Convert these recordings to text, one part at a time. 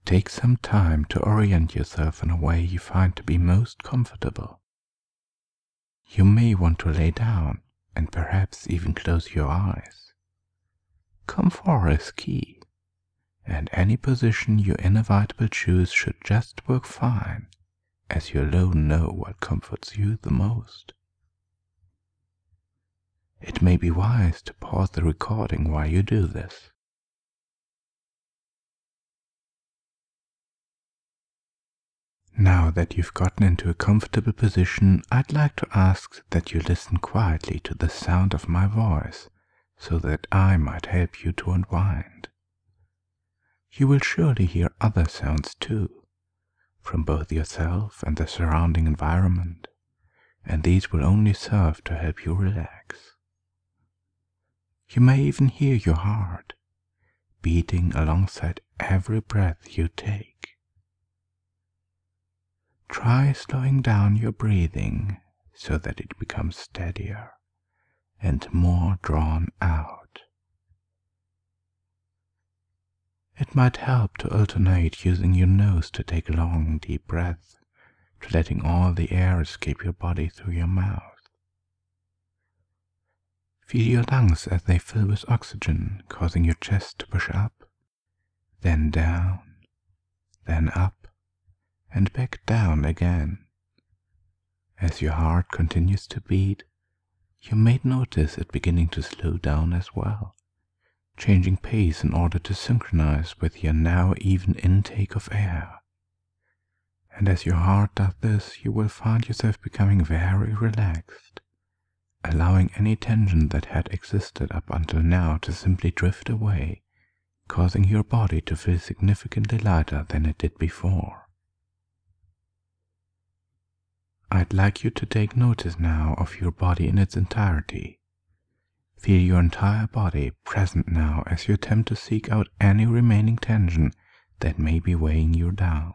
take some time to orient yourself in a way you find to be most comfortable. You may want to lay down and perhaps even close your eyes. Comfort is key, and any position you inevitably choose should just work fine, as you alone know what comforts you the most. It may be wise to pause the recording while you do this. Now that you've gotten into a comfortable position, I'd like to ask that you listen quietly to the sound of my voice, so that I might help you to unwind. You will surely hear other sounds too, from both yourself and the surrounding environment, and these will only serve to help you relax. You may even hear your heart beating alongside every breath you take. Try slowing down your breathing so that it becomes steadier and more drawn out. It might help to alternate using your nose to take long, deep breaths, to letting all the air escape your body through your mouth. Feel your lungs as they fill with oxygen, causing your chest to push up, then down, then up, and back down again. As your heart continues to beat, you may notice it beginning to slow down as well, changing pace in order to synchronize with your now even intake of air. And as your heart does this, you will find yourself becoming very relaxed, allowing any tension that had existed up until now to simply drift away, causing your body to feel significantly lighter than it did before. I'd like you to take notice now of your body in its entirety. Feel your entire body present now as you attempt to seek out any remaining tension that may be weighing you down.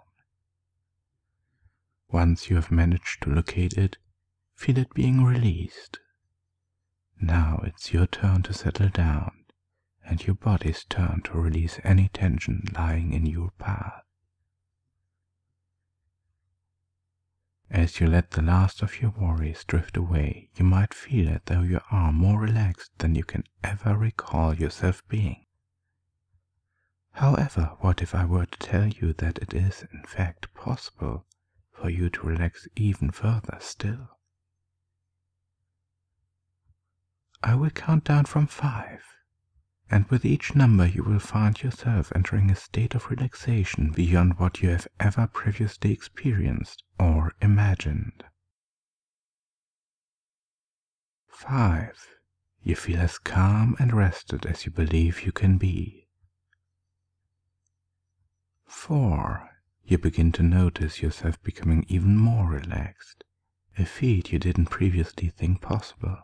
Once you have managed to locate it, feel it being released. Now it's your turn to settle down, and your body's turn to release any tension lying in your path. As you let the last of your worries drift away, you might feel as though you are more relaxed than you can ever recall yourself being. However, what if I were to tell you that it is, in fact, possible for you to relax even further still? I will count down from 5. And with each number you will find yourself entering a state of relaxation beyond what you have ever previously experienced or imagined. 5. You feel as calm and rested as you believe you can be. 4. You begin to notice yourself becoming even more relaxed, a feat you didn't previously think possible.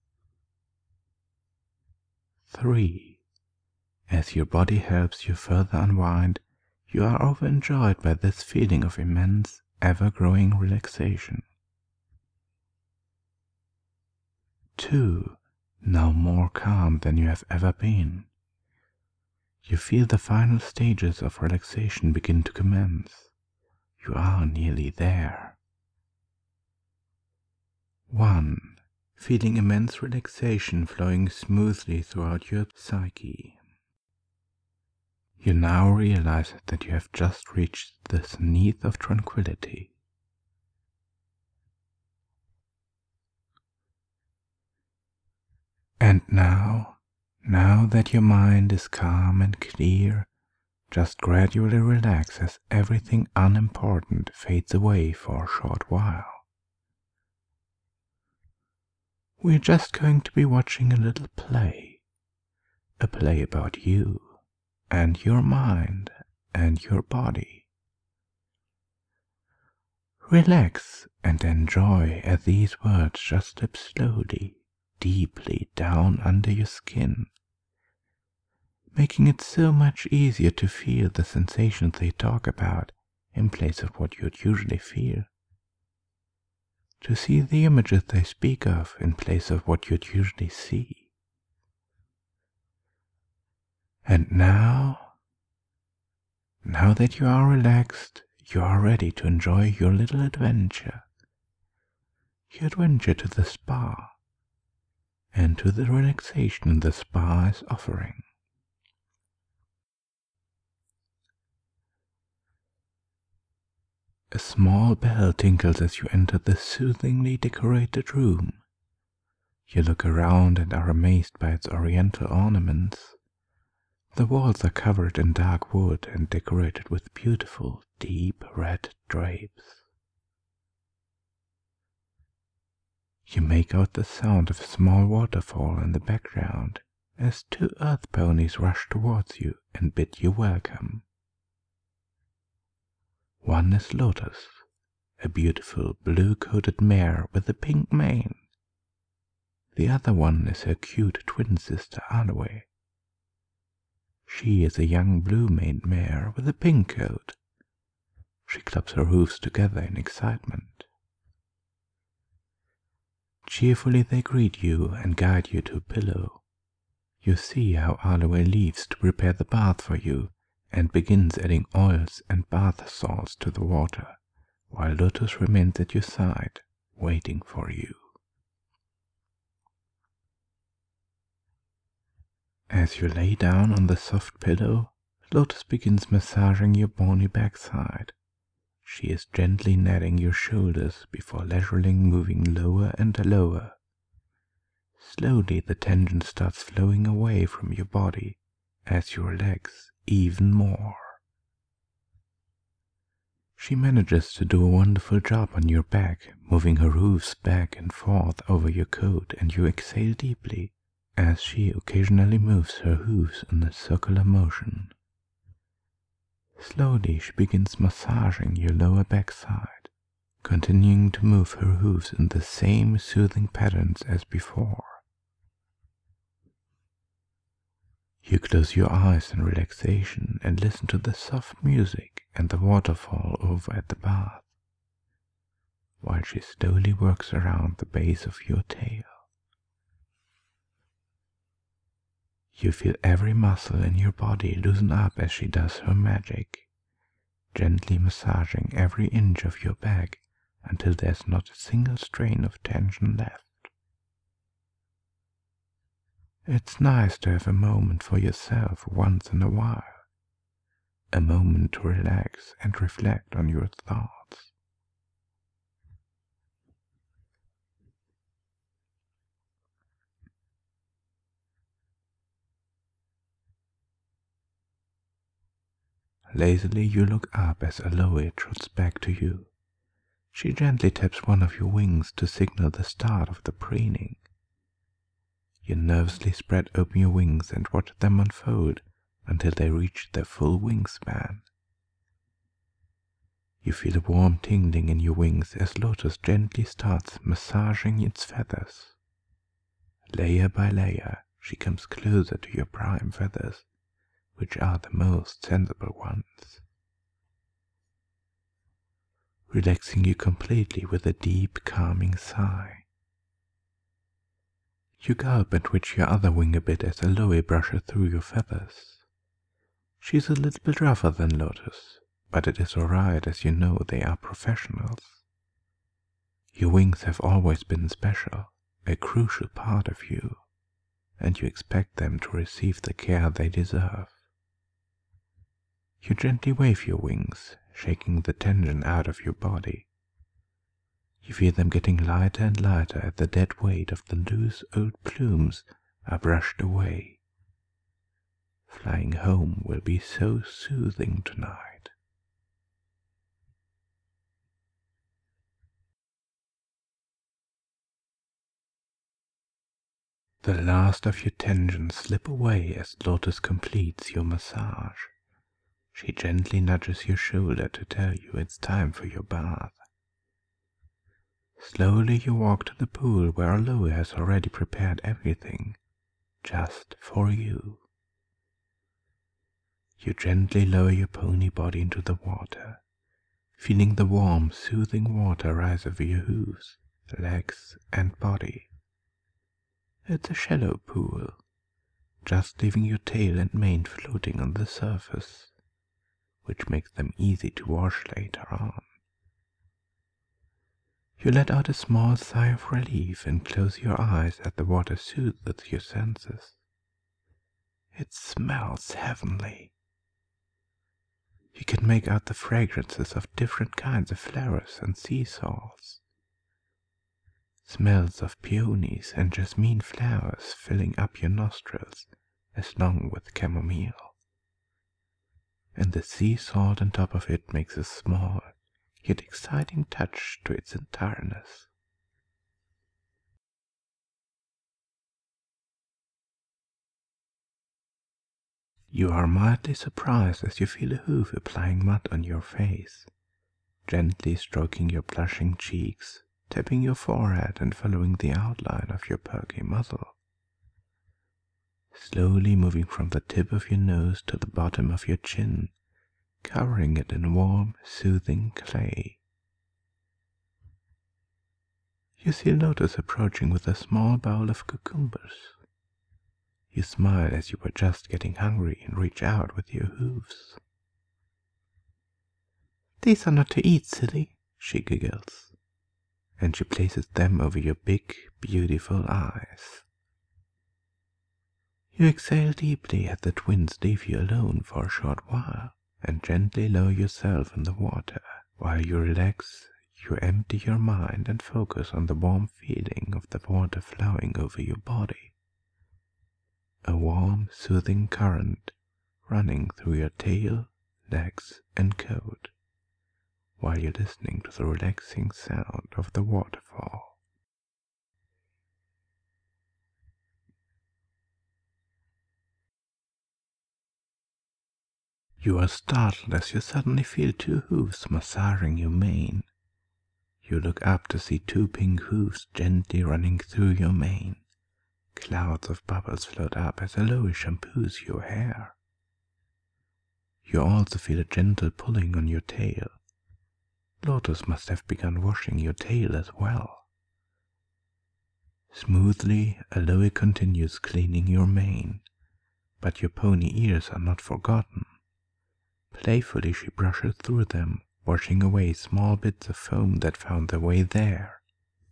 3. As your body helps you further unwind, you are overjoyed by this feeling of immense, ever-growing relaxation. 2. Now more calm than you have ever been. You feel the final stages of relaxation begin to commence. You are nearly there. 1. Feeling immense relaxation flowing smoothly throughout your psyche. You now realize that you have just reached the zenith of tranquility. And now that your mind is calm and clear, just gradually relax as everything unimportant fades away for a short while. We're just going to be watching a little play, a play about you and your mind and your body. Relax and enjoy as these words just slip slowly, deeply down under your skin, making it so much easier to feel the sensations they talk about in place of what you'd usually feel, to see the images they speak of in place of what you'd usually see. And now, Now that you are relaxed, you are ready to enjoy your little adventure. Your adventure to the spa, and to the relaxation the spa is offering. A small bell tinkles as you enter the soothingly decorated room. You look around and are amazed by its oriental ornaments. The walls are covered in dark wood and decorated with beautiful, deep red drapes. You make out the sound of a small waterfall in the background as two earth ponies rush towards you and bid you welcome. One is Lotus, a beautiful blue-coated mare with a pink mane. The other one is her cute twin sister Aloe. She is a young blue-maned mare with a pink coat. She claps her hooves together in excitement. Cheerfully they greet you and guide you to a pillow. You see how Aloe leaves to prepare the bath for you and begins adding oils and bath salts to the water, while Lotus remains at your side, waiting for you. As you lay down on the soft pillow, Lotus begins massaging your bony backside. She is gently kneading your shoulders before leisurely moving lower and lower. Slowly the tension starts flowing away from your body as you relax even more. She manages to do a wonderful job on your back, moving her hooves back and forth over your coat, and you exhale deeply as she occasionally moves her hooves in a circular motion. Slowly she begins massaging your lower backside, continuing to move her hooves in the same soothing patterns as before. You close your eyes in relaxation and listen to the soft music and the waterfall over at the bath, while she slowly works around the base of your tail. You feel every muscle in your body loosen up as she does her magic, gently massaging every inch of your back until there's not a single strain of tension left. It's nice to have a moment for yourself once in a while, a moment to relax and reflect on your thoughts. Lazily you look up as Aloe trots back to you. She gently taps one of your wings to signal the start of the preening. You nervously spread open your wings and watch them unfold until they reach their full wingspan. You feel a warm tingling in your wings as Lotus gently starts massaging its feathers. Layer by layer, she comes closer to your prime feathers, which are the most sensible ones, relaxing you completely with a deep, calming sigh. You gulp and twitch your other wing a bit as Aloe brushes through your feathers. She's a little bit rougher than Lotus, but it is alright as you know they are professionals. Your wings have always been special, a crucial part of you, and you expect them to receive the care they deserve. You gently wave your wings, shaking the tension out of your body. You feel them getting lighter and lighter as the dead weight of the loose old plumes are brushed away. Flying home will be so soothing tonight. The last of your tensions slip away as Lotus completes your massage. She gently nudges your shoulder to tell you it's time for your bath. Slowly you walk to the pool where Aloe has already prepared everything, just for you. You gently lower your pony body into the water, feeling the warm, soothing water rise over your hooves, legs, and body. It's a shallow pool, just leaving your tail and mane floating on the surface, which makes them easy to wash later on. You let out a small sigh of relief and close your eyes as the water soothes your senses. It smells heavenly. You can make out the fragrances of different kinds of flowers and sea salts. Smells of peonies and jasmine flowers filling up your nostrils, along with chamomile. And the sea salt on top of it makes a small, yet exciting touch to its entireness. You are mildly surprised as you feel a hoof applying mud on your face, gently stroking your blushing cheeks, tapping your forehead and following the outline of your perky muzzle. Slowly moving from the tip of your nose to the bottom of your chin, covering it in warm, soothing clay. You see Lotus approaching with a small bowl of cucumbers. You smile as you were just getting hungry and reach out with your hooves. "These are not to eat, silly," she giggles, and she places them over your big, beautiful eyes. You exhale deeply as the twins leave you alone for a short while and gently lower yourself in the water. While you relax, you empty your mind and focus on the warm feeling of the water flowing over your body. A warm, soothing current running through your tail, legs, and coat, while you're listening to the relaxing sound of the waterfall. You are startled as you suddenly feel two hooves massaging your mane. You look up to see two pink hooves gently running through your mane. Clouds of bubbles float up as Aloe shampoos your hair. You also feel a gentle pulling on your tail. Lotus must have begun washing your tail as well. Smoothly, Aloe continues cleaning your mane, but your pony ears are not forgotten. Playfully she brushes through them, washing away small bits of foam that found their way there.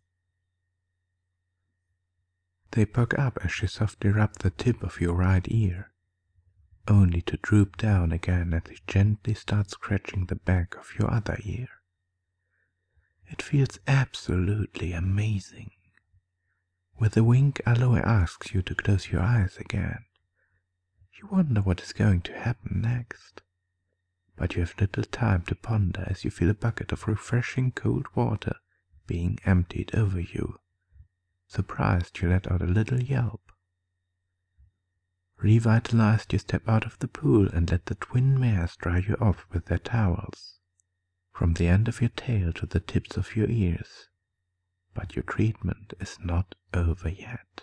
They perk up as she softly rubs the tip of your right ear, only to droop down again as she gently starts scratching the back of your other ear. It feels absolutely amazing. With a wink, Aloe asks you to close your eyes again. You wonder what is going to happen next, but you have little time to ponder as you feel a bucket of refreshing cold water being emptied over you. Surprised, you let out a little yelp. Revitalized, you step out of the pool and let the twin mares dry you off with their towels, from the end of your tail to the tips of your ears. But your treatment is not over yet.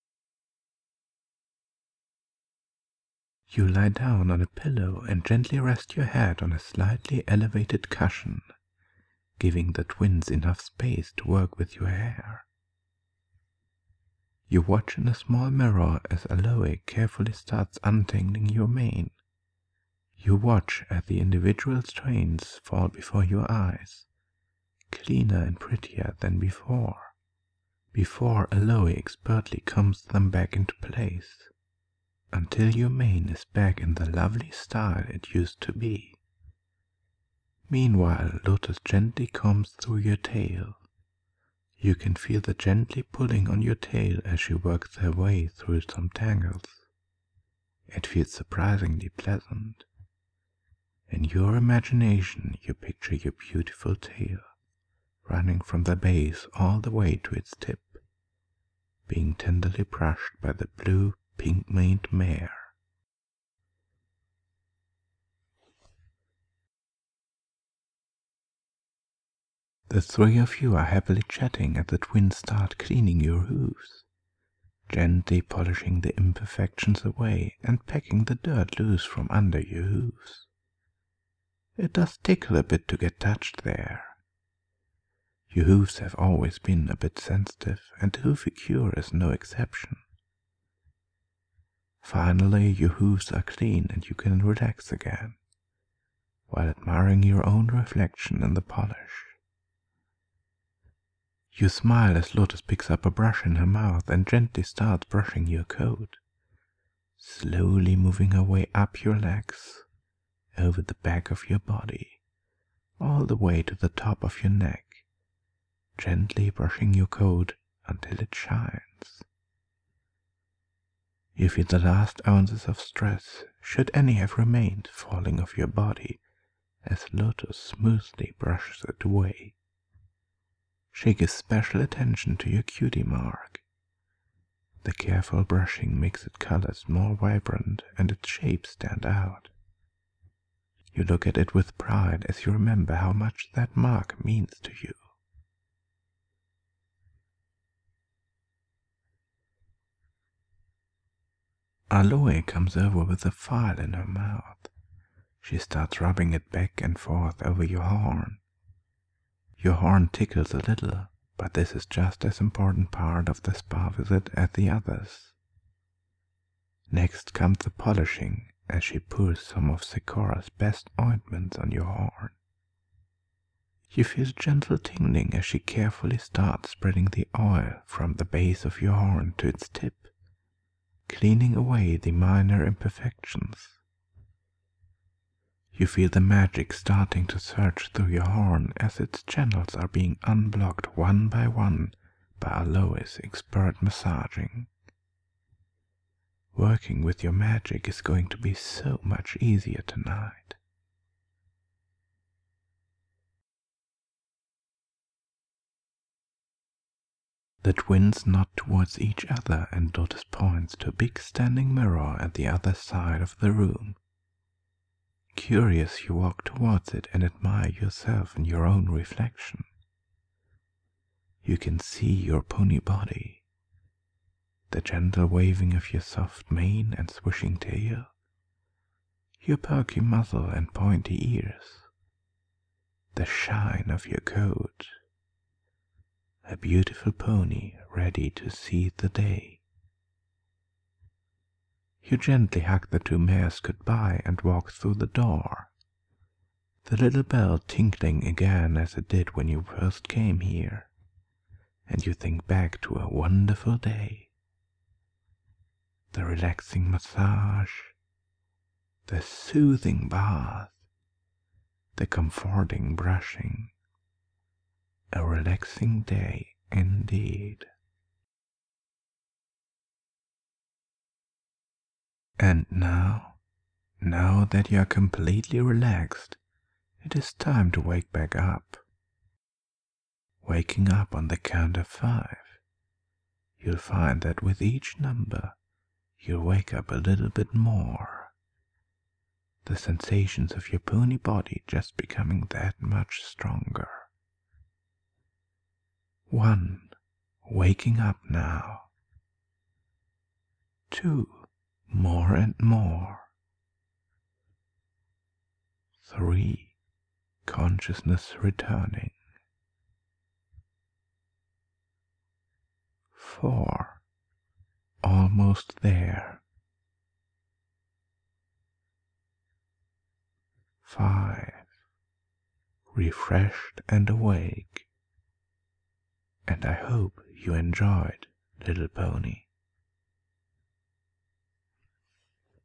You lie down on a pillow and gently rest your head on a slightly elevated cushion, giving the twins enough space to work with your hair. You watch in a small mirror as Aloe carefully starts untangling your mane. You watch as the individual strands fall before your eyes, cleaner and prettier than before Aloe expertly combs them back into place, until your mane is back in the lovely style it used to be. Meanwhile, Lotus gently combs through your tail. You can feel the gently pulling on your tail as she works her way through some tangles. It feels surprisingly pleasant. In your imagination, you picture your beautiful tail running from the base all the way to its tip, being tenderly brushed by the blue, pink-maned mare. The three of you are happily chatting as the twins start cleaning your hooves, gently polishing the imperfections away and pecking the dirt loose from under your hooves. It does tickle a bit to get touched there. Your hooves have always been a bit sensitive, and Hoofy-Cure is no exception. Finally, your hooves are clean and you can relax again, while admiring your own reflection in the polish. You smile as Lotus picks up a brush in her mouth and gently starts brushing your coat, slowly moving her way up your legs, over the back of your body, all the way to the top of your neck, gently brushing your coat until it shines. You feel the last ounces of stress, should any have remained, falling off your body as Lotus smoothly brushes it away. She gives special attention to your cutie mark. The careful brushing makes its colors more vibrant and its shape stand out. You look at it with pride as you remember how much that mark means to you. Aloe comes over with a file in her mouth. She starts rubbing it back and forth over your horn. Your horn tickles a little, but this is just as important part of the spa visit as the others. Next comes the polishing, as she pours some of Sakura's best ointments on your horn. You feel gentle tingling as she carefully starts spreading the oil from the base of your horn to its tip, cleaning away the minor imperfections. You feel the magic starting to surge through your horn as its channels are being unblocked one by Aloe's expert massaging. Working with your magic is going to be so much easier tonight. The twins nod towards each other and Lotus points to a big standing mirror at the other side of the room. Curious, you walk towards it and admire yourself in your own reflection. You can see your pony body, the gentle waving of your soft mane and swishing tail, your perky muzzle and pointy ears, the shine of your coat. A beautiful pony ready to seize the day. You gently hug the two mares goodbye and walk through the door, the little bell tinkling again as it did when you first came here, and you think back to a wonderful day. The relaxing massage, the soothing bath, the comforting brushing. A relaxing day indeed. And now that you are completely relaxed, it is time to wake back up. Waking up on the count of 5, you'll find that with each number, you'll wake up a little bit more. The sensations of your pony body just becoming that much stronger. 1. Waking up now. 2. More and more. 3. Consciousness returning. 4. Almost there. 5. Refreshed and awake. And I hope you enjoyed, little pony.